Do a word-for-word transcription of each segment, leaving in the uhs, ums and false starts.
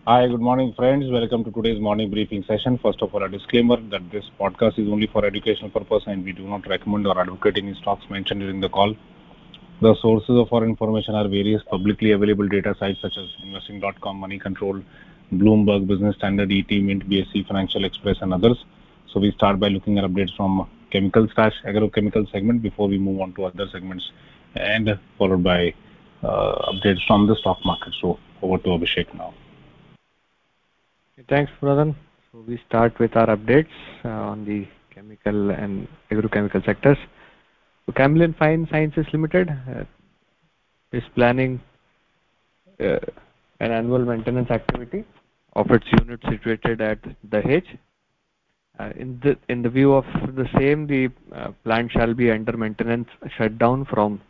Hi, good morning, friends. Welcome to today's morning briefing session. First of all, a disclaimer that this podcast is only for educational purpose and we do not recommend or advocate any stocks mentioned during the call. The sources of our information are various publicly available data sites such as investing dot com, Money Control, Bloomberg, Business Standard, E T, Mint, B S E, Financial Express, and others. So we start by looking at updates from chemical slash agrochemical segment before we move on to other segments, and followed by uh, updates from the stock market. So over to Abhishek now. Thanks, Pradhan. So we start with our updates uh, on the chemical and agrochemical sectors. So Camlin Fine Sciences Limited uh, is planning uh, an annual maintenance activity of its unit situated at Dahej. Uh, in the in the view of the same, the uh, plant shall be under maintenance shutdown from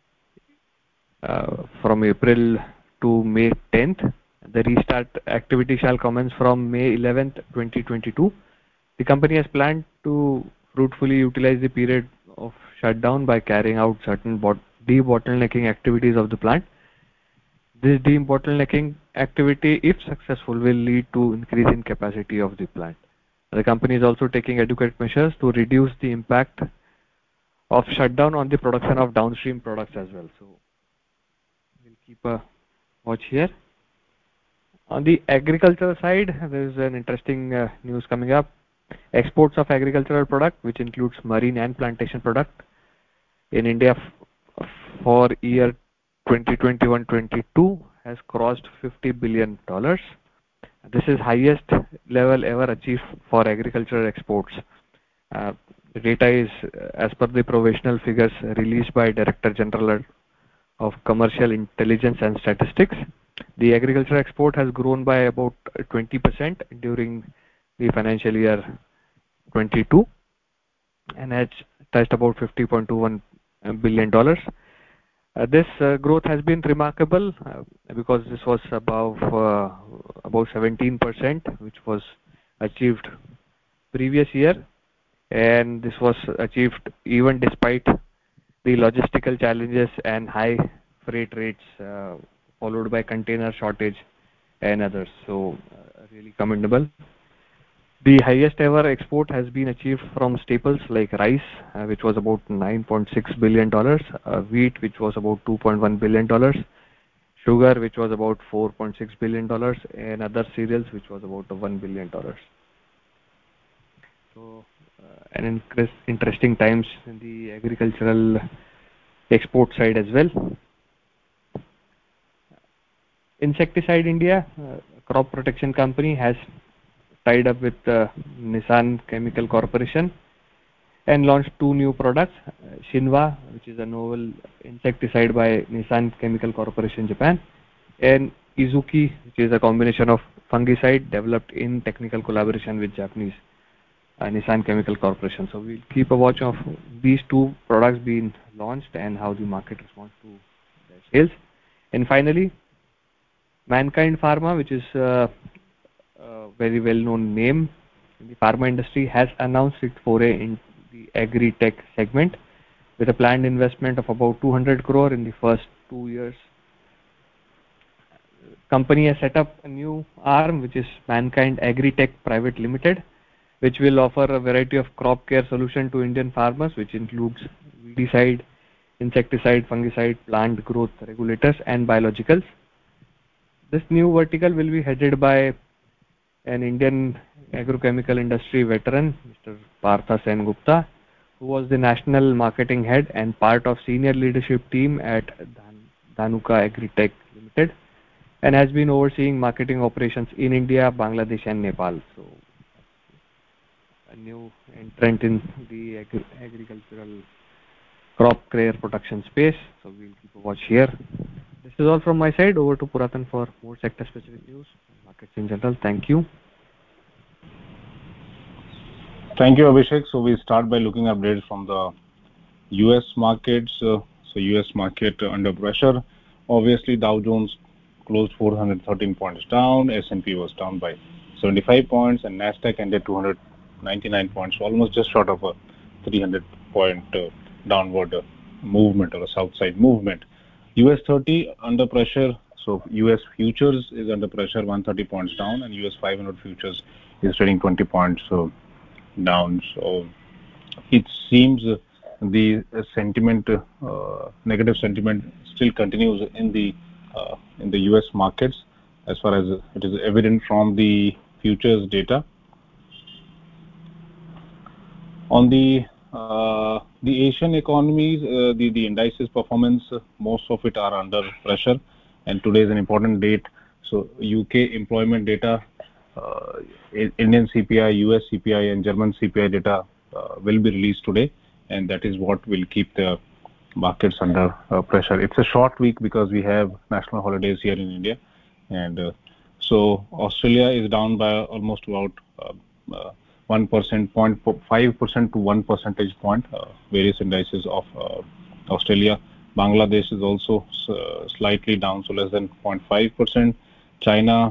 uh, from April to May tenth. The restart activity shall commence from May eleventh, twenty twenty-two. The company has planned to fruitfully utilize the period of shutdown by carrying out certain debottlenecking activities of the plant. This debottlenecking activity, if successful, will lead to increase in capacity of the plant. The company is also taking adequate measures to reduce the impact of shutdown on the production of downstream products as well. So we'll keep a watch here. On the agricultural side, there is an interesting uh, news coming up. Exports of agricultural product, which includes marine and plantation product, in India for year twenty twenty-one twenty-two has crossed fifty billion dollars. This is highest level ever achieved for agricultural exports. Uh, the data is uh, as per the provisional figures released by Director General of Commercial Intelligence and Statistics. The agriculture export has grown by about twenty percent during the financial year twenty-two and has touched about fifty point two one billion dollars. Uh, this uh, growth has been remarkable uh, because this was above uh, about seventeen percent, which was achieved previous year, and this was achieved even despite the logistical challenges and high freight rates, uh, followed by container shortage and others. So uh, really commendable. The highest ever export has been achieved from staples like rice, uh, which was about nine point six billion dollars, uh, wheat, which was about two point one billion dollars, sugar, which was about four point six billion dollars, and other cereals, which was about one billion dollars. So, uh, an interesting times in the agricultural export side as well. Insecticide India, uh, crop protection company, has tied up with uh, Nissan Chemical Corporation and launched two new products, uh, Shinwa, which is a novel insecticide by Nissan Chemical Corporation Japan, and Izuki, which is a combination of fungicide developed in technical collaboration with Japanese uh, Nissan Chemical Corporation. So we'll keep a watch of these two products being launched and how the market responds to their sales. And finally, Mankind Pharma, which is uh, a very well-known name in the pharma industry, has announced its foray in the agri-tech segment with a planned investment of about two hundred crore in the first two years. Company has set up a new arm, which is Mankind Agri-Tech Private Limited, which will offer a variety of crop care solution to Indian farmers, which includes weedicide, insecticide, fungicide, plant growth regulators, and biologicals. This new vertical will be headed by an Indian agrochemical industry veteran, Mister Partha Sen Gupta, who was the national marketing head and part of senior leadership team at Dhanuka Agritech Limited, and has been overseeing marketing operations in India, Bangladesh, and Nepal. So, a new entrant in the agri agricultural crop care production space. So we'll keep a watch here. This is all from my side. Over to Puratan for more sector-specific news and markets in general. Thank you. Thank you, Abhishek. So we start by looking at updates from the U S markets. Uh, so U S market uh, under pressure. Obviously, Dow Jones closed four hundred thirteen points down. S and P was down by seventy-five points, and Nasdaq ended two hundred ninety-nine points, almost just short of a three hundred point uh, downward uh, movement or a south side movement. U S thirty under pressure. So U S futures is under pressure, one hundred thirty points down, and U S five hundred futures is trading twenty points so down. So it seems uh, the uh, sentiment, uh, negative sentiment, still continues in the uh, in the U S markets, as far as it is evident from the futures data. On the uh, the Asian economies, uh, the the indices performance, uh, most of it are under pressure, and today is an important date. So U K employment data, uh, Indian C P I, U S C P I, and German C P I data uh, will be released today, and that is what will keep the markets under uh, pressure. It's a short week because we have national holidays here in India, and uh, so Australia is down by almost about uh, uh, one percent, zero point five percent to one percentage point, uh, various indices of uh, Australia. Bangladesh is also uh, slightly down, so less than zero point five percent. China,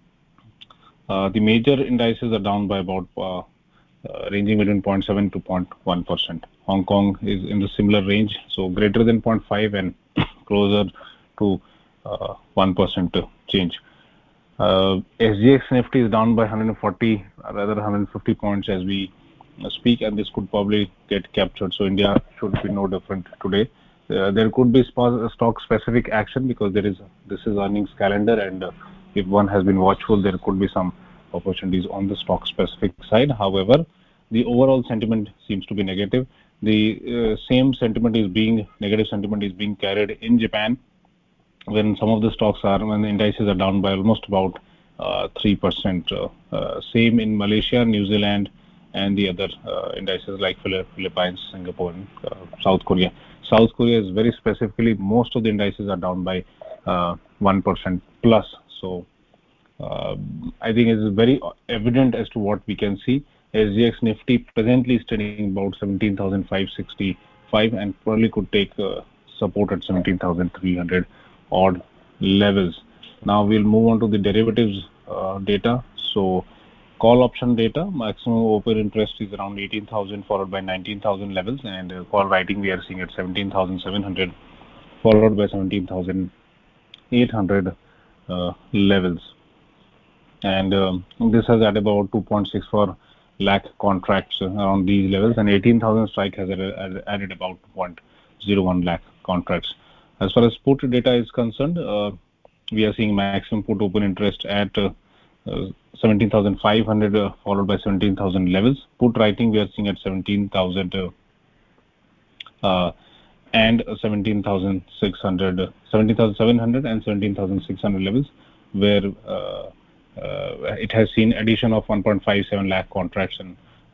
uh, the major indices are down by about uh, uh, ranging between zero point seven to zero point one percent. Hong Kong is in the similar range, so greater than zero point five and closer to uh, one percent change. Uh, S G X Nifty is down by one hundred forty, rather one hundred fifty points as we speak, and this could probably get captured. So India should be no different today. Uh, there could be stock-specific action because there is this is earnings calendar, and uh, if one has been watchful, there could be some opportunities on the stock-specific side. However, the overall sentiment seems to be negative. The uh, same sentiment is being negative sentiment is being carried in Japan, when some of the stocks are, when the indices are down by almost about uh, three percent. Uh, uh, same in Malaysia, New Zealand, and the other uh, indices like Philippines, Singapore, and uh, South Korea. South Korea is very specifically, most of the indices are down by uh, one percent plus. So uh, I think it's very evident as to what we can see. S G X Nifty presently is trading about seventeen thousand five hundred sixty-five and probably could take uh, support at seventeen thousand three hundred odd levels. Now we'll move on to the derivatives uh, data. So call option data, maximum open interest is around eighteen thousand, followed by nineteen thousand levels, and uh, call writing we are seeing at seventeen thousand seven hundred, followed by seventeen thousand eight hundred uh, levels. And um, this has added about two point six four lakh contracts around these levels, and eighteen thousand strike has added, added about two point zero one lakh contracts. As far as put data is concerned, uh, we are seeing maximum put open interest at uh, uh, seventeen thousand five hundred, uh, followed by seventeen thousand levels. Put writing we are seeing at seventeen thousand uh, uh, and seventeen thousand six hundred, uh, seventeen thousand seven hundred and seventeen thousand six hundred levels, where uh, uh, it has seen addition of one point five seven lakh contracts and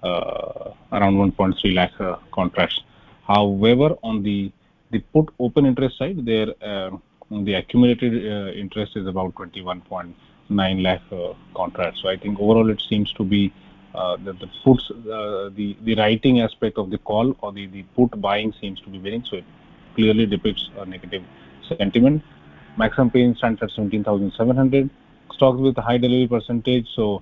uh, around one point three lakh uh, contracts. However, on the the put open interest side, there uh, the accumulated uh, interest is about twenty-one point nine lakh uh, contracts. So I think overall it seems to be uh, that the puts, uh, the the writing aspect of the call or the the put buying seems to be winning. So it clearly depicts a negative sentiment. Maximum pain stands at seventeen thousand seven hundred. Stocks with high delivery percentage. So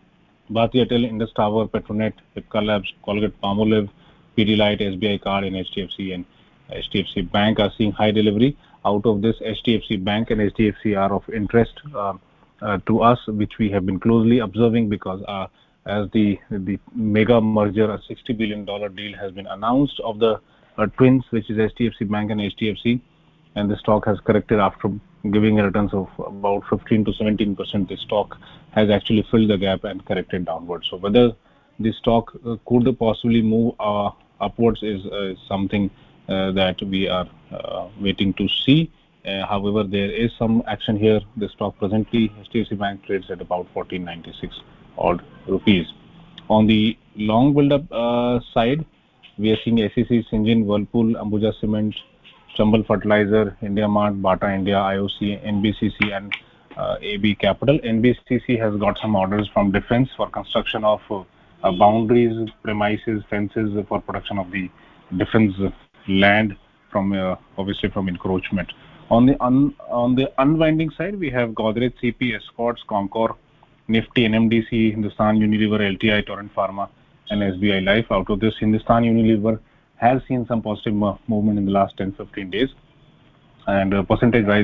Bharti Airtel, Indus Tower, Petronet, Ipca Labs, Colgate Palmolive, Pidilite, S B I Card, and H D F C and H D F C Bank are seeing high delivery. Out of this, H D F C Bank and H D F C are of interest uh, uh, to us, which we have been closely observing because uh, as the the mega merger, a sixty billion dollar deal has been announced of the uh, twins, which is H D F C Bank and H D F C, and the stock has corrected after giving returns of about fifteen to seventeen percent. The stock has actually filled the gap and corrected downwards. So whether the stock uh, could possibly move uh, upwards is uh, something uh, that we are uh, waiting to see. Uh, however, there is some action here. The stock presently, H D F C Bank trades at about fourteen ninety-six odd rupees. On the long build-up uh, side, we are seeing S E C, Syngene, Whirlpool, Ambuja Cement, Chambal Fertilizer, India Mart, Bata India, I O C, N B C C, and uh, A B Capital. N B C C has got some orders from defense for construction of uh, uh, boundaries, premises, fences for production of the defense land from uh, obviously from encroachment. On the un, on the unwinding side, we have Godrej C P, Escorts, Concor, Nifty, N M D C, Hindustan Unilever, L T I, Torrent Pharma, and S B I Life. Out of this, Hindustan Unilever has seen some positive movement in the last ten to fifteen days, and uh, percentage wise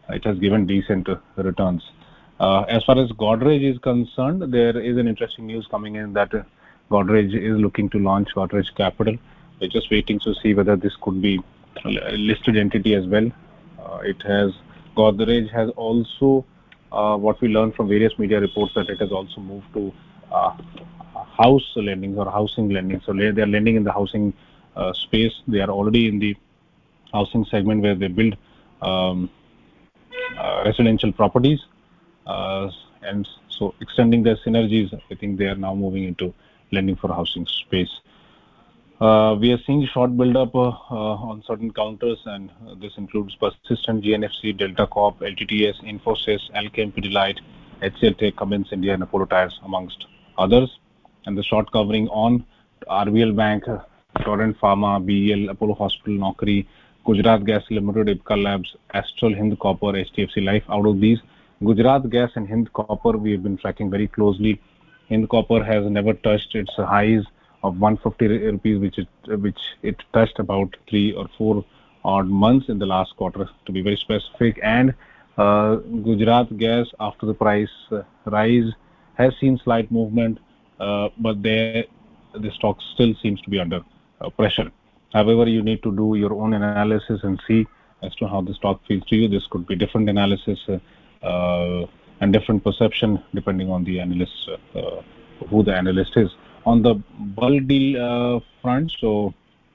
it has given decent uh, returns. Uh, as far as Godrej is concerned, there is an interesting news coming in that uh, Godrej is looking to launch Godrej Capital. We're just waiting to see whether this could be a listed entity as well. Uh, it has Godrej has also, uh, what we learned from various media reports, that it has also moved to uh, house lending or housing lending. So they are lending in the housing uh, space. They are already in the housing segment where they build um, uh, residential properties, uh, and so extending their synergies. I think they are now moving into lending for housing space. Uh, we are seeing short build-up uh, uh, on certain counters, and uh, this includes Persistent, G N F C, Delta Corp, L T T S, Infosys, Alchem, Pidilite, H C L Tech, Cummins India, and Apollo Tyres, amongst others. And the short covering on R B L Bank, uh, Torrent Pharma, B E L, Apollo Hospital, Naukri, Gujarat Gas Limited, Ipca Labs, Astral, Hind Copper, H D F C Life. Out of these, Gujarat Gas and Hind Copper we have been tracking very closely. Hind Copper has never touched its highs of one hundred fifty rupees, which it which it touched about three or four odd months in the last quarter, to be very specific. And uh, Gujarat Gas, after the price uh, rise, has seen slight movement, uh, but there the stock still seems to be under uh, pressure. However, you need to do your own analysis and see as to how the stock feels to you. This could be different analysis uh, uh, and different perception depending on the analyst, uh, uh, who the analyst is. On the bulk deal uh, front, so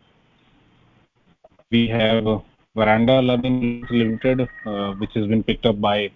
we have uh, Veranda Learning Limited, uh, which has been picked up by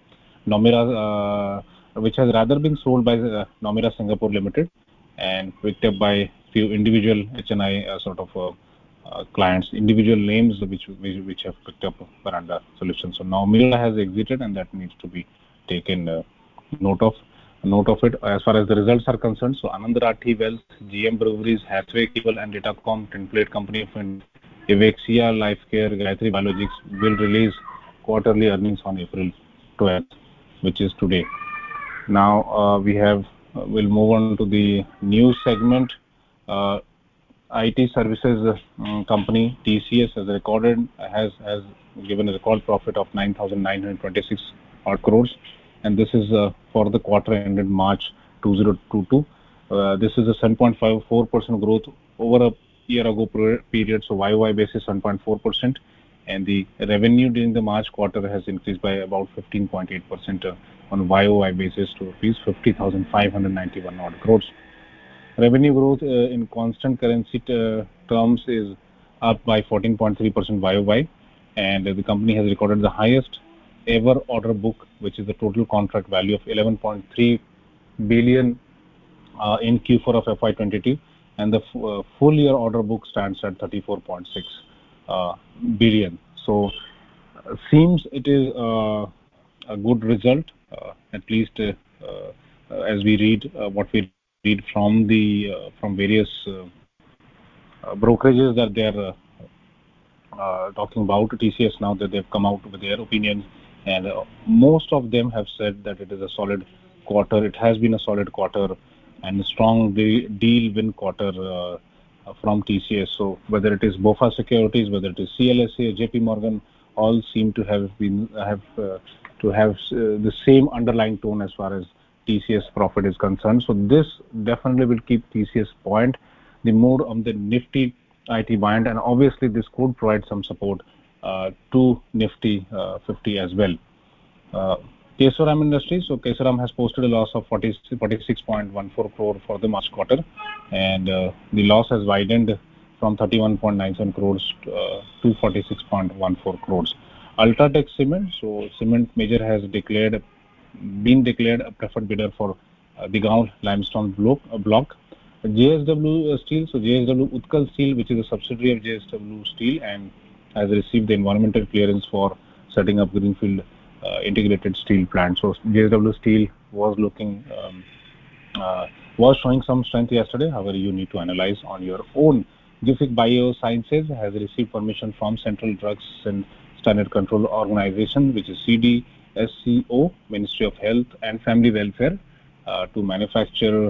Nomura, uh, which has rather been sold by uh, Nomura Singapore Limited and picked up by few individual H N I uh, sort of uh, uh, clients, individual names which, which which have picked up Veranda Solutions. So Nomura has exited, and that needs to be taken uh, note of. Note of it. As far as the results are concerned, so Anand Rathi Wealth, G M Breweries, Hathway Cable and Datacom, Tinplate Company of India, Evexia Lifecare, Gayatri Biologics will release quarterly earnings on April twelfth, which is today. Now uh, we have uh, we'll move on to the news segment. Uh, I T services uh, company T C S has recorded has has given a record profit of nine thousand nine hundred twenty-six odd crores, and this is uh, for the quarter ended March two thousand twenty-two. Uh, this is a seven point five four percent growth over a year ago period, so Y O Y basis seven point four percent, and the revenue during the March quarter has increased by about fifteen point eight percent uh, on Y O Y basis to rupees fifty thousand five hundred ninety-one odd crores. Revenue growth uh, in constant currency uh, terms is up by fourteen point three percent Y O Y, and uh, the company has recorded the highest ever order book, which is the total contract value of eleven point three billion uh, in Q four of F Y twenty-two, and the f- uh, full year order book stands at thirty-four point six uh, billion. So uh, seems it is uh, a good result, uh, at least uh, uh, as we read uh, what we read from the uh, from various uh, uh, brokerages that they are uh, uh, talking about T C S now, that they've come out with their opinions, and uh, most of them have said that it is a solid quarter. It has been a solid quarter and a strong de- deal win quarter uh, from T C S. So whether it is BofA Securities, whether it is C L S A, J P Morgan, all seem to have been have uh, to have uh, the same underlying tone as far as T C S profit is concerned. So this definitely will keep T C S point the mood on the Nifty I T band, and obviously this could provide some support uh, to Nifty uh, fifty as well. Uh, Kesoram Industries, so Kesoram has posted a loss of forty-six point one four crore for the March quarter, and uh, the loss has widened from thirty-one point nine seven crores uh, to forty-six point one four crores. Ultratech Cement, so cement major has declared been declared a preferred bidder for uh, the Gaon limestone block. Uh, block. J S W Steel, so J S W Utkal Steel, which is a subsidiary of J S W Steel, and has received the environmental clearance for setting up greenfield uh, integrated steel plant. So J S W Steel was looking um, uh, was showing some strength yesterday. However, you need to analyze on your own. Gufic Biosciences has received permission from Central Drugs and Standard Control Organization, which is C D S C O, Ministry of Health and Family Welfare, uh, to manufacture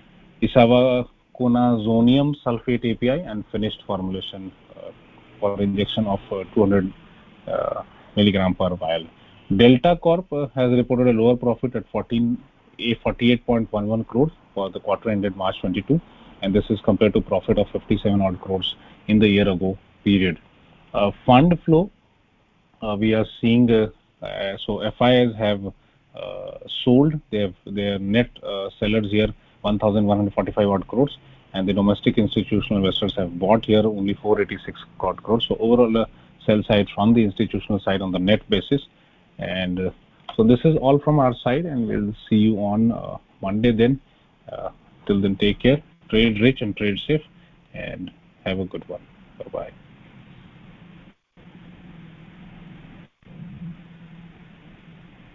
isavuconazonium sulfate A P I and finished formulation uh, for injection of uh, two hundred uh, milligram per vial. Delta Corp uh, has reported a lower profit at fourteen, forty-eight point one one crores for the quarter ended March twenty-two, and this is compared to profit of fifty-seven odd crores in the year ago period. Uh, fund flow, uh, we are seeing, uh, uh, so F I Is have uh, sold, they have their net uh, sellers here one thousand one hundred forty-five odd crores, and the domestic institutional investors have bought here only four hundred eighty-six odd crores. So overall, uh, sell side from the institutional side on the net basis. And uh, so this is all from our side, and we'll see you on uh, Monday then. Uh, till then, take care, trade rich and trade safe, and have a good one. Bye bye.